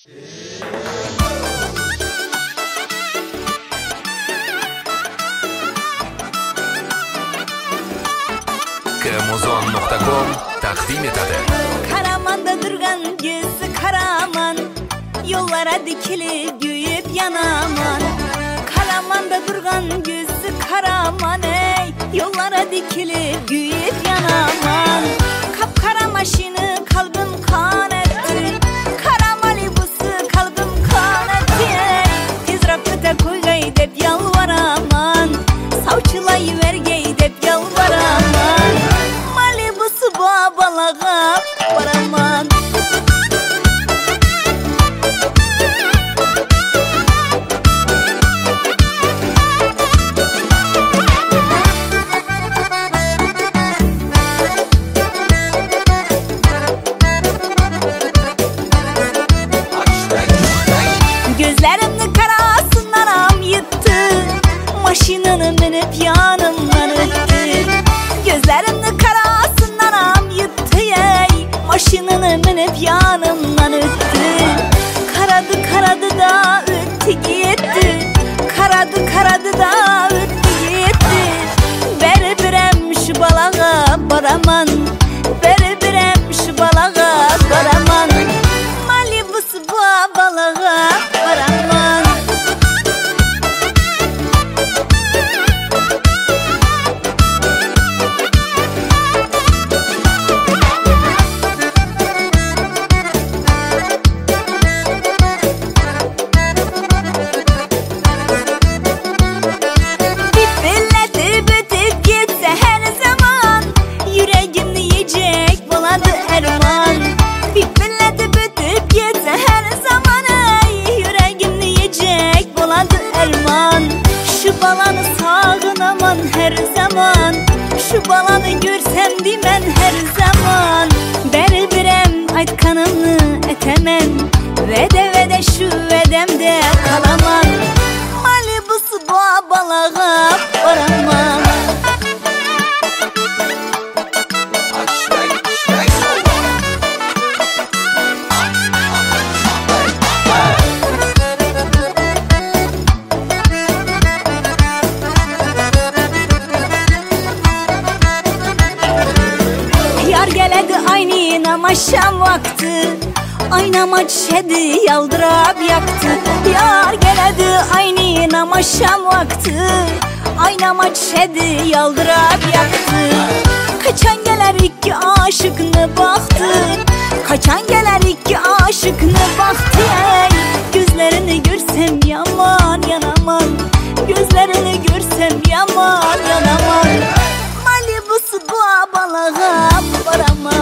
Kmozon.com takdim etadi. Karamanda durgan gözü karaman, yollara dikilip büyüyüp yanaman. Karamanda durgan gözü karaman, ey yollara dikilip büyüyüp yanaman. Kapkara maşını kalbim kan etti, kara malibusu kalbim kan etti, ey tez rakıta koygay dep yalvaraman, savçılayıver gey dep yalvaraman. Malibusu babalağa varaman. Gözlerimni karasından am yıttı, maşinını minip yanımdan öttü. Gözlerimni karasından am yıttı, ey maşinını minip yanımdan öttü. Karadı da öttü gitti, karadı da öttü gitti. Beri birem şu balağa baraman, beri birem şu balağa baraman. Malibusu bu balağa baraman. Billeti bitip gitse her zaman, yüreğimni yiyecek buladı erman. Billeti bitip gitse her zaman, ey yüreğimni yiyecek buladı erman. Şu balanı sağınaman her zaman, şu balanı görsem dimen her zaman. Beri birem aytkanımni etemem, vede şu vedemde kalaman. Malibusu bu balağa varaman. Yar geledi aynı şam vakti, aynama çişedi yaldırap yaktı. Yar geledi aynı şam vakti, aynama çişedi yaldırap yaktı. Kaçan geler iki aşıkını baktı, kaçan geler iki aşıkını baktı, ey gözlerini görsem yaman yanamam, gözlerini görsem yaman yanamam. Malibusu bu balağa varaman.